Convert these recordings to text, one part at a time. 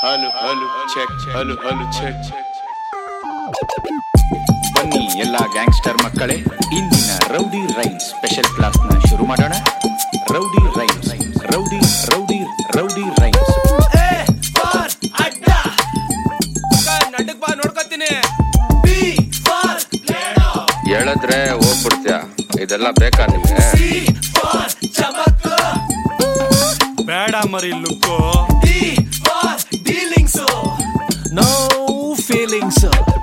ಹಲು ಹಲು check ಹಲು ಹಲು check. ಬನ್ನಿ ಎಲ್ಲ gangster ಮಕ್ಕಳೇ, ಇಂದಿನ ರೌಡಿ ರೈಮ್ಸ್ ಸ್ಪೆಷಲ್ ಕ್ಲಾಸ್ ನ ಶುರು ಮಾಡೋಣ. Rowdy rhymes, rowdy rowdy rowdy rhymes. ನಡಕ್ ಬಾ ನೋಡ್ಕೊತೀನಿ. ಹೇಳಿದ್ರೆ ಹೋಗ್ಬಿಡ್ತೀಯ, ಇದೆಲ್ಲ ಬೇಕಾ ನಿಮ್ಗೆ? ಬೇಡ ಮರಿ ಲುಕ್ಕು. No feelings.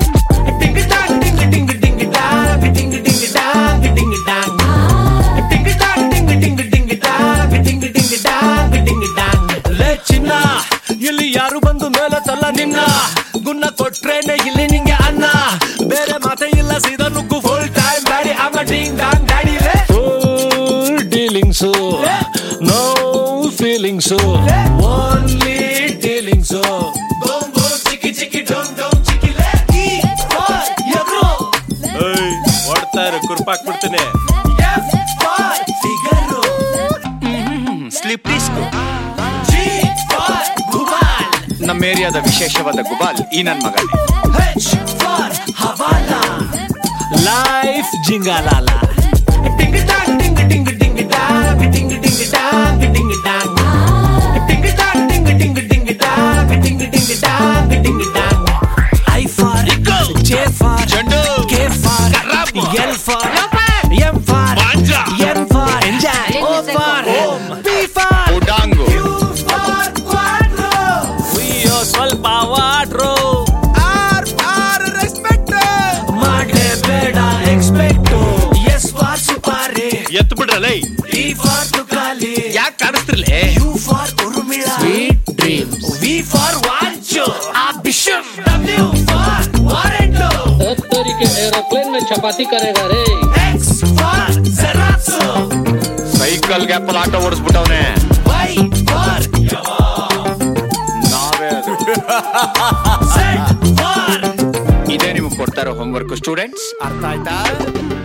ಚಿನ್ನ ಇಲ್ಲಿ ಯಾರು ಬಂದು ಮೇಲೆ ತಲ್ಲ ನಿನ್ನ ಗುನ್ನ ಕೊಟ್ರೇನೆ ಇಲ್ಲಿ ನಿಂಗೆ ಅನ್ನ. ಬೇರೆ ಮಾತೆ ಇಲ್ಲ, ಸೀದಾ ನುಗ್ಗು ಫುಲ್ ಟೈಮ್ ಬ್ಯಾಡಿ. ಅಮ್ಮ ding dong daddy full dealings, no feelings, only dealings. ಓಡ್ತಾರೆ ಕುರ್ಪಾಕ್ ಬಿಡ್ತೇನೆ. Slip disc. ನಮ್ಮ ಏರಿಯಾದ ವಿಶೇಷವಾದ ಗುಬಾಲ್ ಈ ನನ್ ಮಗನೇ. ಲೈಫ್ ಜಿಂಗಾಲಾಲ. I for J for K for L for M for N for enjoy, O for B for ಉಡಾಂಗು. ಸ್ವಲ್ಪ ವಾಟ್ರು. ಆರ್ ರೆಸ್ಪೆಕ್ಟ್ ಮಾಡಲೇಬೇಡ ಎಕ್ಸ್ಪೆಕ್ಟ್. ಎಸ್ ಫಾರ್ ಸುಪಾರಿ ಎತ್ತು ಬಿಡ್ರಲ್ಲ. ಟಿ ಫಾರ್ ತುಕಾಲಿ ಯಾಕೆ ಕಾಣಿಸ್ತಿರ್ಲಿ. U for Urmila sweet dreams. V for ವಾಂಚು ಆಂಬಿಷನ್. W for warrant. 10 तरीके एरोप्लेन में चपाती करेगा रे. X for xerox. Cycle gap auto ಓಡಿಸ್ಬಿಟ್ಟವನೆ. ವೈ ಫಾರ್ ನಾವೇ ಅದು. Z for. ಇದೇ ನಿಮ್ಗೆ ಕೊಡ್ತಾರೋ ಹೋಮ್ವರ್ಕ್ ಸ್ಟೂಡೆಂಟ್ಸ್. ಅರ್ಥ ಆಯ್ತಾ?